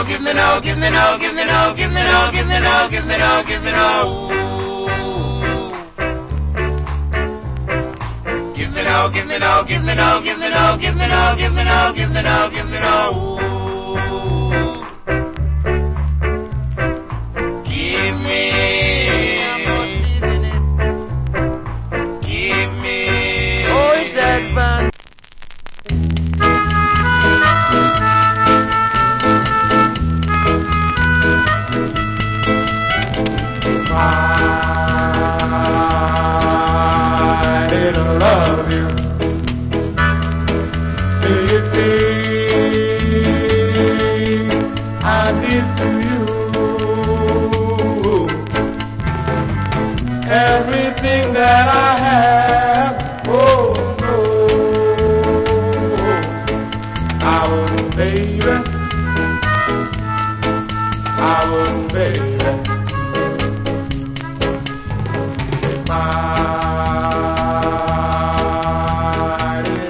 no, give me no, give me no, give me no, give me no, give me no, give me no, give me no. Give me no, give me no, give me no, give me no, give me no, give me no, give me no, give me no.